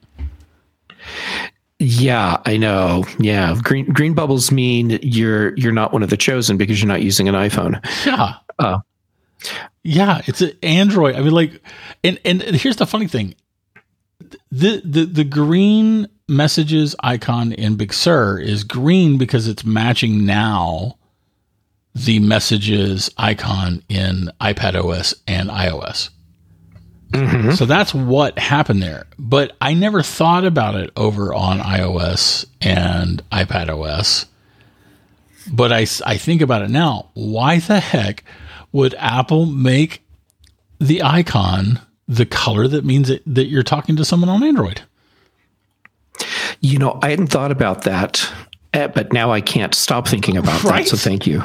Yeah, I know. Yeah, green bubbles mean you're not one of the chosen because you're not using an iPhone. Yeah. Yeah, it's an Android. I mean, like, and here's the funny thing: the green messages icon in Big Sur is green because it's matching now the messages icon in iPadOS and iOS. Mm-hmm. So that's what happened there. But I never thought about it over on iOS and iPadOS. But I think about it now. Why the heck would Apple make the icon the color that means that you're talking to someone on Android? I hadn't thought about that, but now I can't stop thinking about that. So thank you.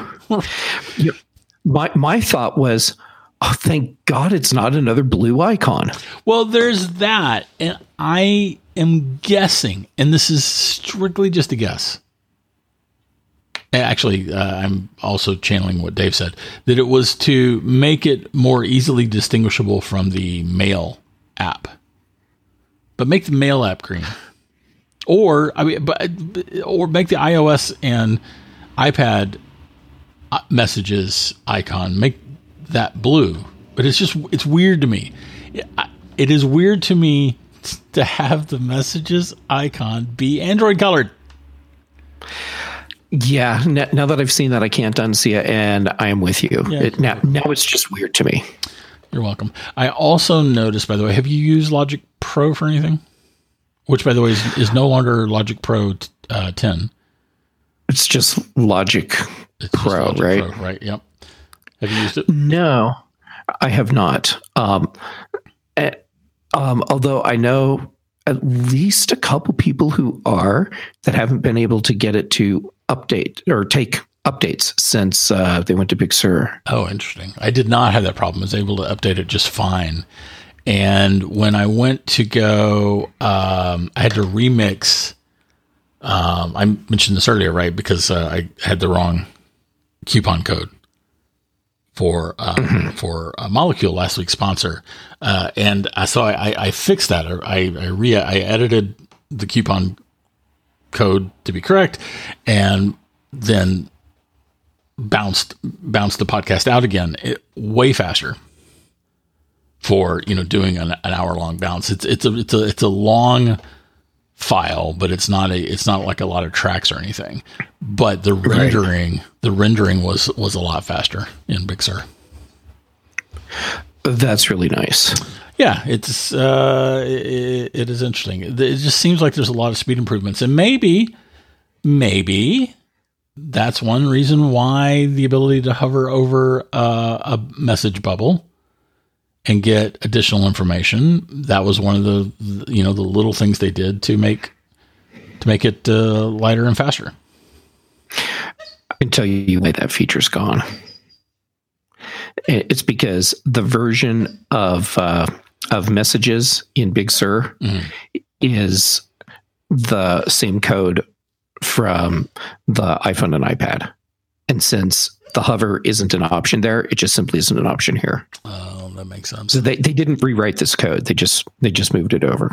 My thought was, oh, thank God it's not another blue icon. Well, there's that. And I am guessing, and this is strictly just a guess. Actually, I'm also channeling what Dave said, that it was to make it more easily distinguishable from the Mail app. But make the Mail app green. Or make the iOS and iPad messages icon, make that blue. But it's weird to me. It is weird to me to have the messages icon be Android colored. Yeah, now that I've seen that, I can't unsee it, and I am with you. Yeah, now it's just weird to me. You're welcome. I also noticed, by the way, have you used Logic Pro for anything? Which, by the way, is no longer Logic Pro 10. It's just Logic Pro, right? Pro, right, yep. Have you used it? No, I have not. Although I know at least a couple people who that haven't been able to get it to update or take updates since they went to Big Sur. Oh, interesting. I did not have that problem. I was able to update it just fine. And when I went to go, I had to remix. I mentioned this earlier, right? Because I had the wrong coupon code for a Molecule, last week's sponsor, and so I fixed that. I edited the coupon code to be correct, and then bounced the podcast out again way faster for doing an hour long bounce. It's a long file, but it's not like a lot of tracks or anything. But the rendering was a lot faster in Big Sur. That's really nice. Yeah, it is interesting. It just seems like there's a lot of speed improvements, and maybe that's one reason why the ability to hover over a message bubble and get additional information, that was one of the little things they did to make it lighter and faster. I can tell you why that feature's gone. It's because the version of messages in Big Sur is the same code from the iPhone and iPad. And since the hover isn't an option there, it just simply isn't an option here. Oh, that makes sense. So they didn't rewrite this code. They just moved it over.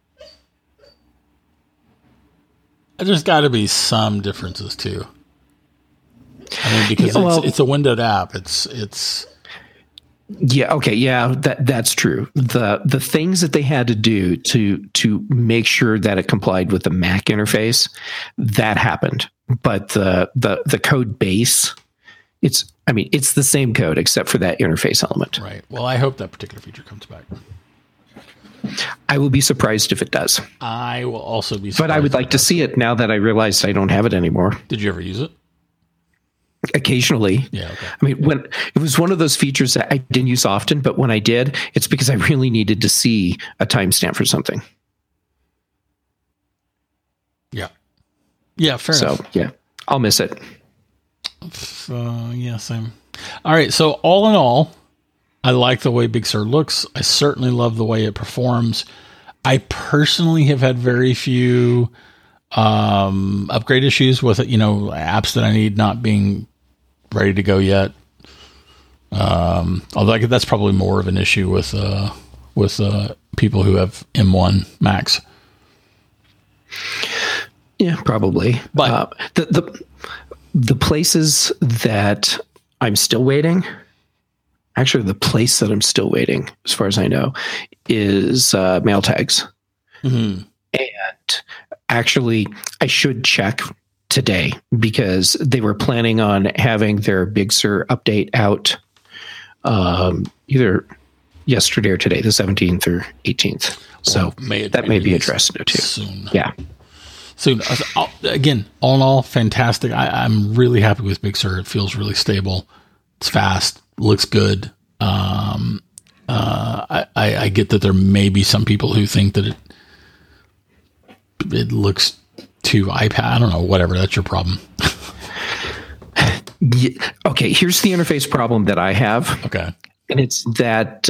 There's got to be some differences too. I mean, because it's a windowed app. It's Yeah. Okay. Yeah. That's true. The things that they had to do to make sure that it complied with the Mac interface, that happened. But the code base, it's the same code except for that interface element. Right. Well, I hope that particular feature comes back. I will be surprised if it does. I will also be surprised. But I would like to see it now that I realized I don't have it anymore. Did you ever use it? Occasionally. Yeah. Okay. I mean, when it was one of those features that I didn't use often, but when I did, it's because I really needed to see a timestamp for something. Yeah. Yeah. Fair enough. So yeah, I'll miss it. Yeah, same. All right. So all in all, I like the way Big Sur looks. I certainly love the way it performs. I personally have had very few upgrade issues with it, apps that I need not being ready to go yet. Although that's probably more of an issue with people who have M1 Macs. Yeah, probably. But the places that I'm still waiting, actually the place that I'm still waiting, as far as I know, is mail tags. Mm-hmm. And actually, I should check today because they were planning on having their Big Sur update out either yesterday or today, the 17th or 18th. So that may be interesting too. Soon. Yeah. Soon. Again, all in all, fantastic. I'm really happy with Big Sur. It feels really stable. It's fast. Looks good. I get that there may be some people who think that it looks too iPad. I don't know. Whatever. That's your problem. Yeah, okay. Here's the interface problem that I have. Okay. And it's that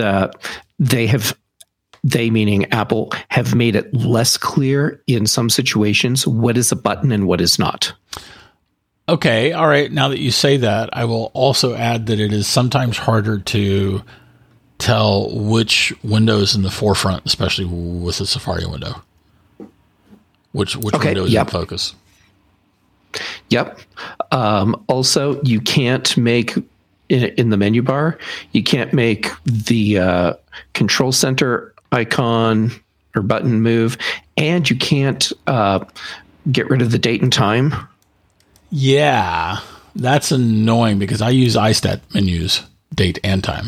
they meaning Apple have made it less clear in some situations what is a button and what is not. Okay. All right. Now that you say that, I will also add that it is sometimes harder to tell which window is in the forefront, especially with the Safari window. Which window is in focus. Yep. Also, you can't make in the menu bar, you can't make the control center icon or button move, and you can't get rid of the date and time. Yeah, that's annoying because I use iStat menus, date and time.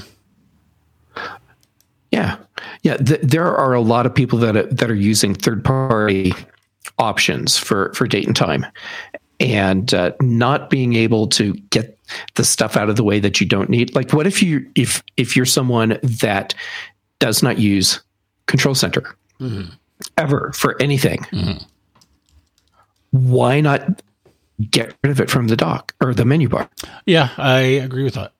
Yeah. There are a lot of people that are using third-party options for date and time, and not being able to get the stuff out of the way that you don't need. Like, what if you're someone that does not use Control Center ever for anything? Mm-hmm. Why not get rid of it from the dock or the menu bar? Yeah, I agree with that.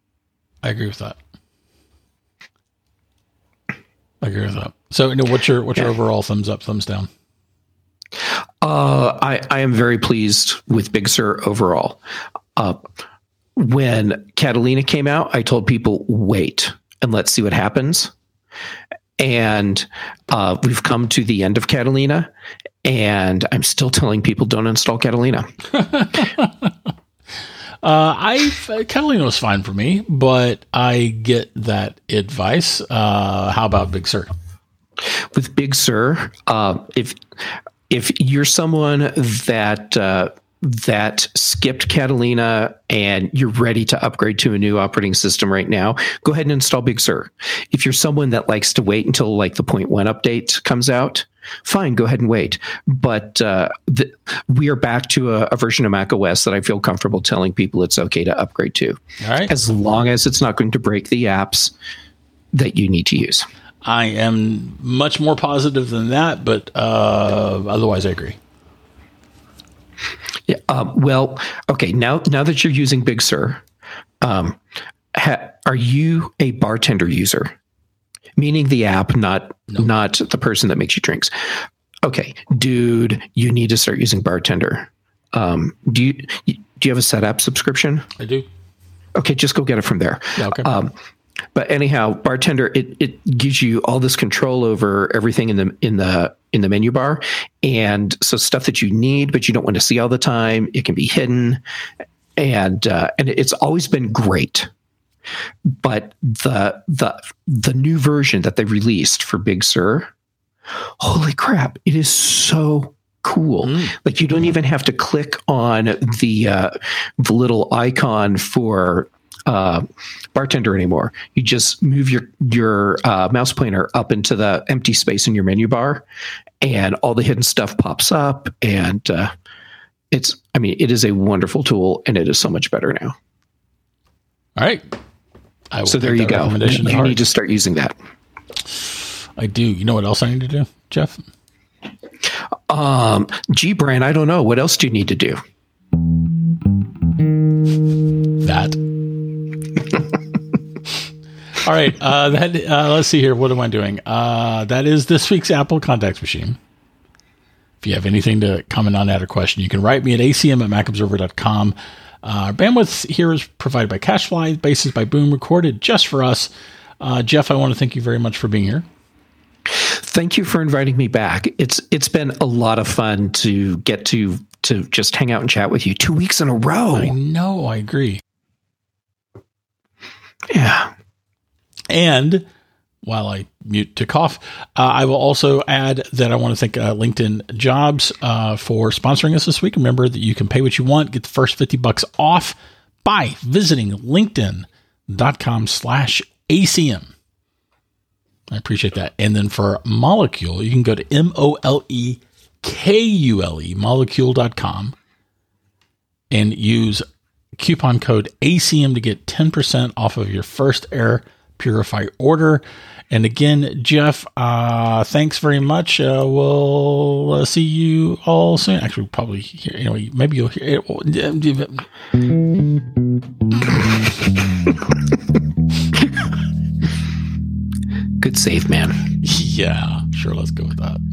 So, what's your overall thumbs up, thumbs down? I am very pleased with Big Sur overall. When Catalina came out, I told people, wait and let's see what happens. And we've come to the end of Catalina, and I'm still telling people don't install Catalina. Catalina was fine for me, but I get that advice. How about Big Sur? With Big Sur, if you're someone that that skipped Catalina and you're ready to upgrade to a new operating system right now, go ahead and install Big Sur. If you're someone that likes to wait until like the 0.1 update comes out, fine, go ahead and wait. But we are back to a version of macOS that I feel comfortable telling people it's okay to upgrade to. All right. As long as it's not going to break the apps that you need to use. I am much more positive than that, but otherwise I agree. Yeah. Well, okay. Now that you're using Big Sur, are you a bartender user? Meaning the app, not the person that makes you drinks. Okay, dude, you need to start using Bartender. Do you have a SetApp subscription? I do. Okay, just go get it from there. Yeah, okay. But anyhow, Bartender it gives you all this control over everything in the menu bar, and so stuff that you need but you don't want to see all the time, it can be hidden, and it's always been great. But the new version that they released for Big Sur, holy crap, it is so cool. Like you don't even have to click on the little icon for Bartender anymore. You just move your mouse pointer up into the empty space in your menu bar, and all the hidden stuff pops up. And it is a wonderful tool, and it is so much better now. All right. So there you go. You need to start using that. I do. You know what else I need to do, Jeff? Gee, Brian, I don't know. What else do you need to do? That. All right. Let's see here. What am I doing? That is this week's Apple Contacts Machine. If you have anything to comment on that or question, you can write me at acm@macobserver.com. Our bandwidth here is provided by CacheFly, Basis by Boom, recorded just for us. Jeff, I want to thank you very much for being here. Thank you for inviting me back. It's been a lot of fun to get to just hang out and chat with you 2 weeks in a row. I know, I agree. Yeah. And while I mute to cough, I will also add that I want to thank LinkedIn Jobs for sponsoring us this week. Remember that you can pay what you want, get the first $50 off by visiting linkedin.com/ACM. I appreciate that. And then for Molecule, you can go to MOLEKULE, molecule.com, and use coupon code ACM to get 10% off of your first Air Purify order. And again, Jeff, thanks very much. We'll see you all soon. Actually, probably hear, anyway, maybe you'll hear it. Good save, man. Yeah, sure. Let's go with that.